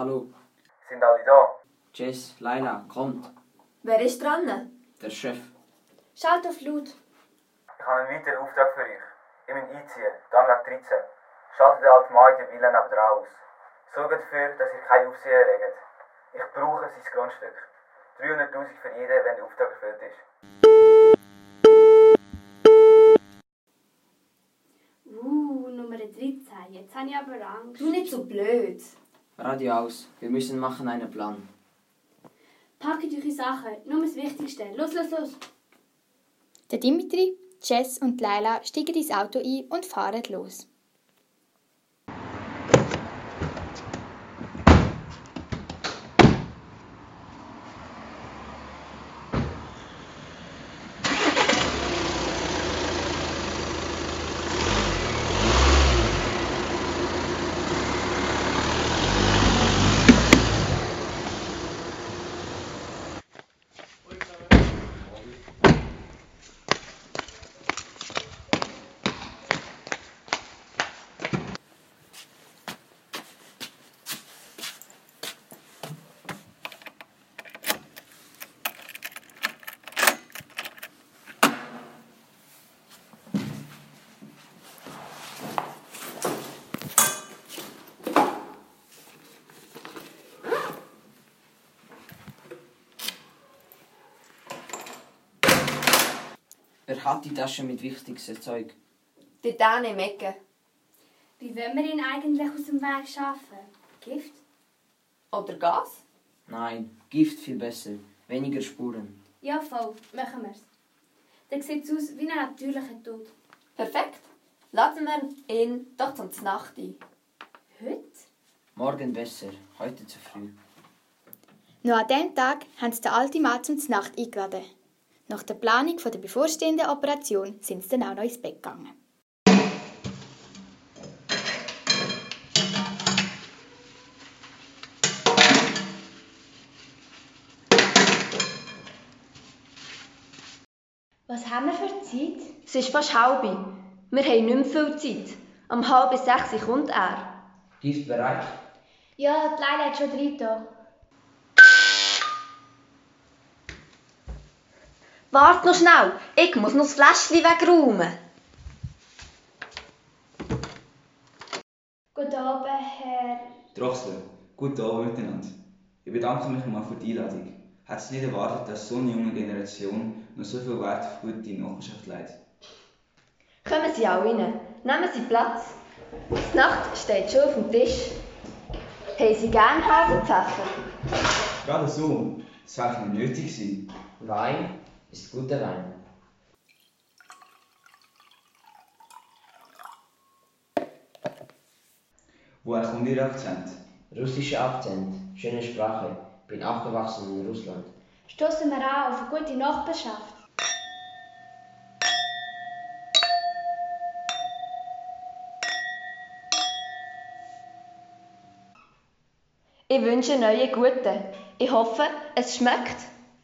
Hallo. Sind alle da? Jess, Leila, kommt. Wer ist dran? Der Chef. Schalt auf laut. Ich habe einen weiteren Auftrag für euch. Ich muss einziehen, Gangweg 13. Schaltet den alten Mann in der Villa nebenan aus. Sorgt dafür, dass ihr keine Aufsehen erregt. Ich brauche sein Grundstück. 300'000 für jeden, wenn der Auftrag erfüllt ist. Nummer 13. Jetzt habe ich aber Angst. Du nicht so blöd. Radio aus. Wir müssen machen einen Plan. Packt eure Sachen. Nur das Wichtigste. Los, los, los. Der Dimitri, Jess und Leila steigen ins Auto ein und fahren los. Wer hat die Tasche mit wichtigsten Zeug? Die Dane im Ecke. Wie wollen wir ihn eigentlich aus dem Weg schaffen? Gift? Oder Gas? Nein, Gift viel besser. Weniger Spuren. Ja, voll. Machen wir's. Dann sieht es aus wie ein natürlicher Tod. Perfekt. Laden wir ihn doch zum Nacht ein. Heute? Morgen besser, heute zu früh. Noch an diesem Tag haben sie den alten Mann zum Nacht eingeladen. Nach der Planung der bevorstehenden Operation sind sie dann auch noch ins Bett gegangen. Was haben wir für Zeit? Es ist fast halb. Wir haben nicht mehr viel Zeit. Um 5:30 kommt er. Gift bereit? Ja, die Leila hat schon rein. Wart noch schnell, ich muss noch das Fläschchen wegräumen. Guten Abend, Herr... Drochsler, guten Abend miteinander. Ich bedanke mich einmal für die Einladung. Hätte es nicht erwartet, dass so eine junge Generation noch so viel Wert auf gute Nachbarschaft legt. Kommen Sie auch rein. Nehmen Sie Platz. Die Nacht steht schon auf dem Tisch. Haben Sie gern Hasenpfeffer? Gerade so, das wäre nicht nötig gewesen. Wein ist guter Wein. Woher kommt Ihr Akzent? Russischer Akzent, schöne Sprache. Bin aufgewachsen in Russland. Stoßen wir an auf eine gute Nachbarschaft. Ich wünsche neue Gute. Ich hoffe, es schmeckt.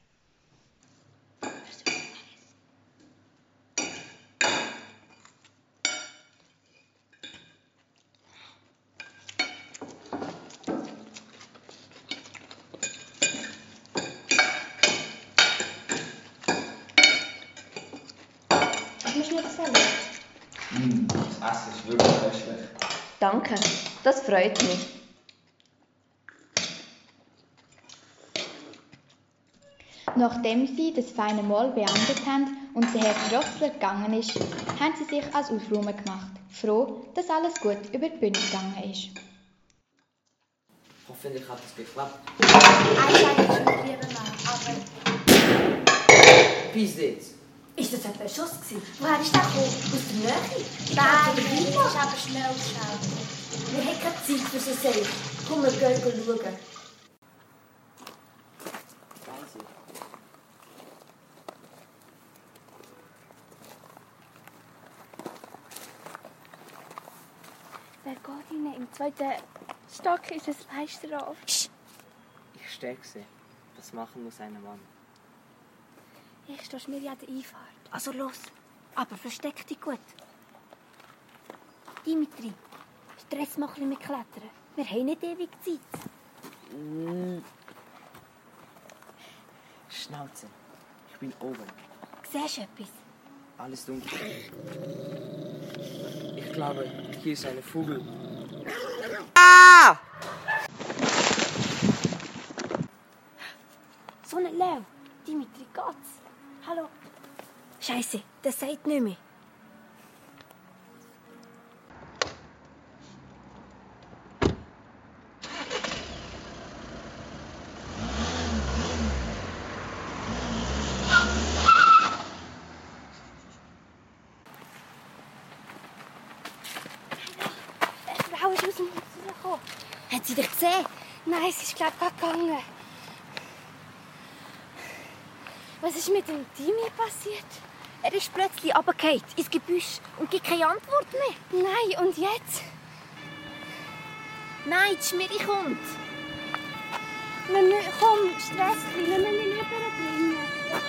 Das Essen ist wirklich köstlich. Danke, das freut mich. Nachdem sie das feine Mahl beendet haben und der Herr Drochsler gegangen ist, haben sie sich ans Aufräumen gemacht, froh, dass alles gut über die Bühne gegangen ist. Hoffentlich hat es geklappt. Eigentlich schon lieber mal, aber... Bis jetzt. Ist das etwa ein Schuss gewesen? Woher ist der gekommen? Aus der Nähe? Nein, du hast aber schnell geschaut. Wir haben keine Zeit für so Sachen. Komm, wir gehen schauen. Wer geht rein? Im zweiten Stock ist es Fenster auf. Ich stärke sie. Das machen muss ein Mann. Ich stehe mir ja der Einfahrt. Also los, aber versteck dich gut. Dimitri, stress mal ein bisschen mit Klettern. Wir haben nicht ewig Zeit. Schnauze. Ich bin oben. Siehst du etwas? Alles dunkel. Ich glaube, hier ist eine Vogel. Ah! So ein Leo. Dimitri, geht's? Hallo? Scheiße, das sagt nicht mehr. Die Frau ist aus dem Haus rausgekommen. Hat sie dich gesehen? Nein, sie ist, glaube ich, gegangen. Was ist mit dem Dimi passiert? Er ist plötzlich runtergefallen ins Gebüsch und gibt keine Antwort mehr. Nein, und jetzt? Nein, die Schmiri kommt. Komm, Stress, wir müssen ihn rüberbringen.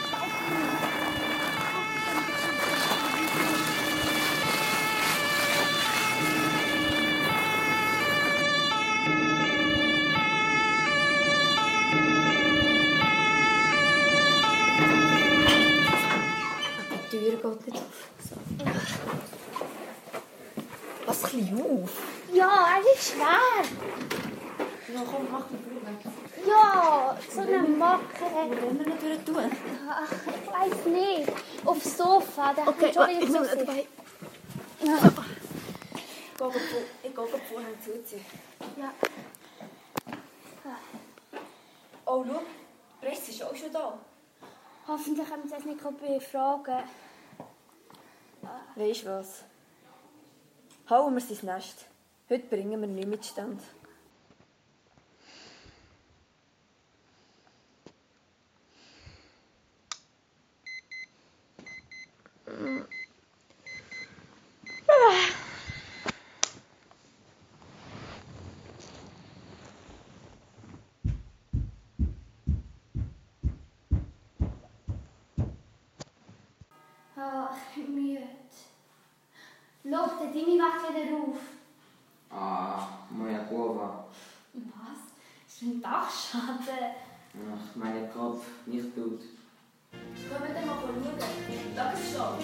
Die Tür geht nicht auf. So. Pass ein bisschen auf. Ja, er ist schwer. Ja, komm, mach die Tür weg. Ja, so eine Macke. Wo wollen wir ihn durch tun? Ach, ich weiss nicht. Aufs Sofa, der Okay, hat schon ich wieder nehme zu ihn sich. dabei. Ich gehe vorher zuziehen. Ja. Oh, schau, die Presse ist auch schon da. Hoffentlich haben sie es nicht befragen. Weisst du was? Hauen wir sein Nest. Heute bringen wir nichts mit Stand. Ah, ich bin müde. Schau, der Dimi wacht wieder auf. Ah, moja głowa. Was? Das ist ein Dachschaden. Ach, mein Kopf, nicht gut. Können wir mal schauen? Sag es schon.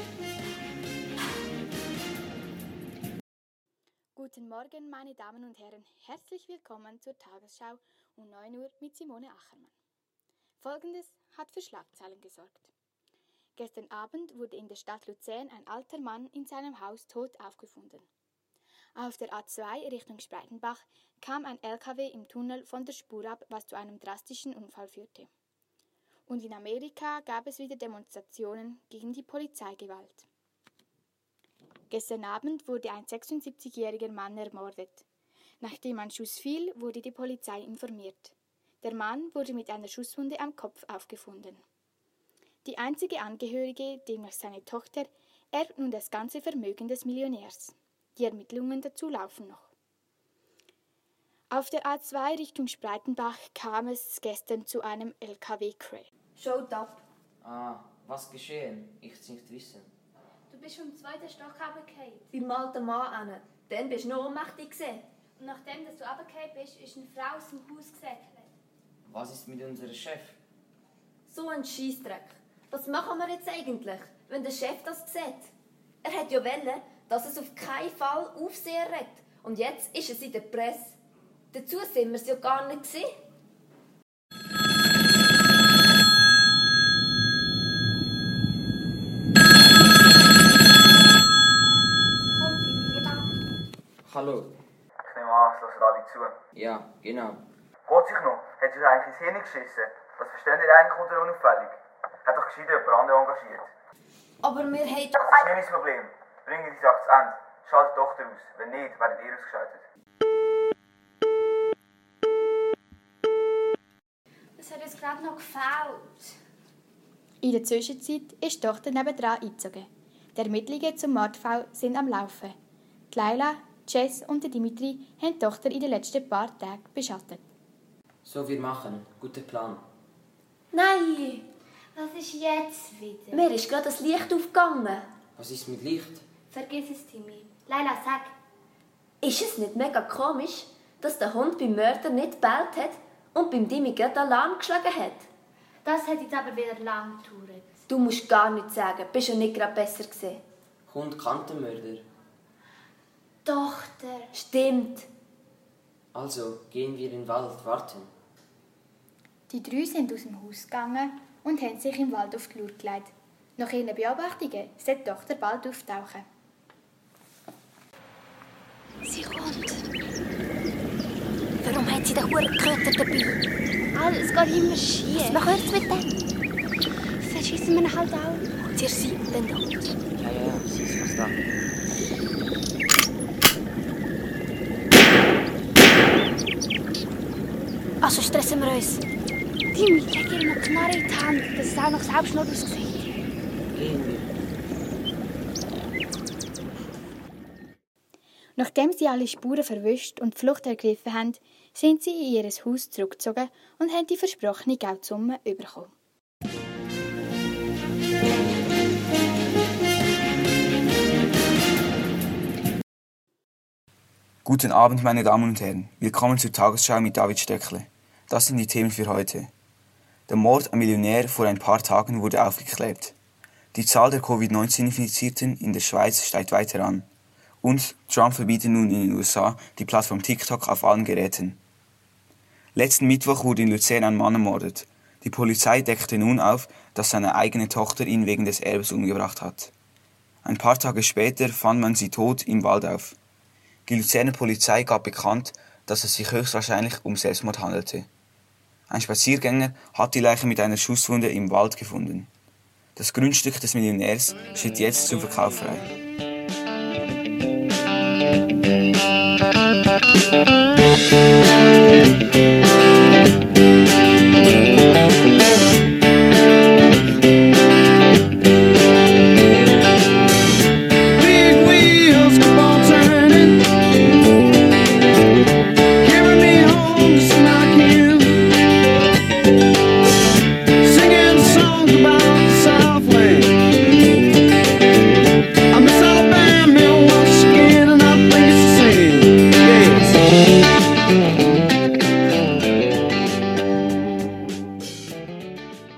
Guten Morgen, meine Damen und Herren. Herzlich willkommen zur Tagesschau um 9 Uhr mit Simone Achermann. Folgendes hat für Schlagzeilen gesorgt. Gestern Abend wurde in der Stadt Luzern ein alter Mann in seinem Haus tot aufgefunden. Auf der A2 Richtung Spreitenbach kam ein LKW im Tunnel von der Spur ab, was zu einem drastischen Unfall führte. Und in Amerika gab es wieder Demonstrationen gegen die Polizeigewalt. Gestern Abend wurde ein 76-jähriger Mann ermordet. Nachdem ein Schuss fiel, wurde die Polizei informiert. Der Mann wurde mit einer Schusswunde am Kopf aufgefunden. Die einzige Angehörige, demnach seine Tochter, erbt nun das ganze Vermögen des Millionärs. Die Ermittlungen dazu laufen noch. Auf der A2 Richtung Spreitenbach kam es gestern zu einem LKW-Crash. Schaut ab. Ah, was geschehen? Ich will nicht wissen. Du bist vom 2. Stock runtergefallen. Beim alten Mann hin. Dann bist du noch ohnmächtig gewesen. Und nachdem dass du runtergefallen bist, ist eine Frau aus dem Haus gesäckelt. Was ist mit unserem Chef? So ein Scheissdreck. Was machen wir jetzt eigentlich, wenn der Chef das sieht? Er hat ja wollen, dass es auf keinen Fall Aufsehen erregt. Und jetzt ist es in der Presse. Dazu sind wir es ja gar nicht gewesen. Komm, Dimi, gib ab. Hallo. Ich nehme an, es hören alle zu. Ja, genau. Geht sich noch? Hat sich eigentlich ins Hirn geschissen? Was versteht ihr eigentlich unter unauffällig? Hat doch gescheiter jemand anderen engagiert. Aber wir haben... Das ist nicht mein Problem. Bringen die Sache zu Ende. Schaltet die Tochter aus. Wenn nicht, werdet ihr ausgeschaltet. Das hat jetzt gerade noch gefällt. In der Zwischenzeit ist die Tochter nebendran eingezogen. Die Ermittlungen zum Mordfall sind am Laufen. Die Laila, Jess und der Dimitri haben die Tochter in den letzten paar Tagen beschattet. So wir machen. Guter Plan. Nein! Was ist jetzt wieder? Mir ist gerade das Licht aufgegangen. Was ist mit Licht? Vergiss es, Timmy. Leila, sag. Ist es nicht mega komisch? dass der Hund beim Mörder nicht gebellt hat und beim Dimi gerade Alarm geschlagen hat. Das hat jetzt aber wieder lang gedauert. Du musst gar nichts sagen, bist ja nicht gerade besser gewesen. Hund kannte den Mörder. Tochter. Stimmt. Also gehen wir in den Wald warten. Die drei sind aus dem Haus gegangen und haben sich im Wald auf die Lauer gelegt. Nach ihren Beobachtungen sollte die Tochter bald auftauchen. Sie kommt. Warum hat sie den Hurenköter dabei? Es geht immer schief. Was machen wir jetzt mit dem? Verschießen wir ihn halt auch. Sie ist dann tot. Ja, sie ist fast da. Also stressen wir uns. Timmy, leg ihr eine Knarre in die Hand, dass es auch nach Selbstmord aussieht. Gehen wir. Nachdem sie alle Spuren verwischt und die Flucht ergriffen haben, sind sie in ihr Haus zurückgezogen und haben die versprochene Geldsumme bekommen. Guten Abend, meine Damen und Herren. Willkommen zur Tagesschau mit David Stöckle. Das sind die Themen für heute. Der Mord am Millionär vor ein paar Tagen wurde aufgeklärt. Die Zahl der Covid-19-Infizierten in der Schweiz steigt weiter an. Und Trump verbietet nun in den USA die Plattform TikTok auf allen Geräten. Letzten Mittwoch wurde in Luzern ein Mann ermordet. Die Polizei deckte nun auf, dass seine eigene Tochter ihn wegen des Erbes umgebracht hat. Ein paar Tage später fand man sie tot im Wald auf. Die Luzerner Polizei gab bekannt, dass es sich höchstwahrscheinlich um Selbstmord handelte. Ein Spaziergänger hat die Leiche mit einer Schusswunde im Wald gefunden. Das Grundstück des Millionärs steht jetzt zum Verkauf frei.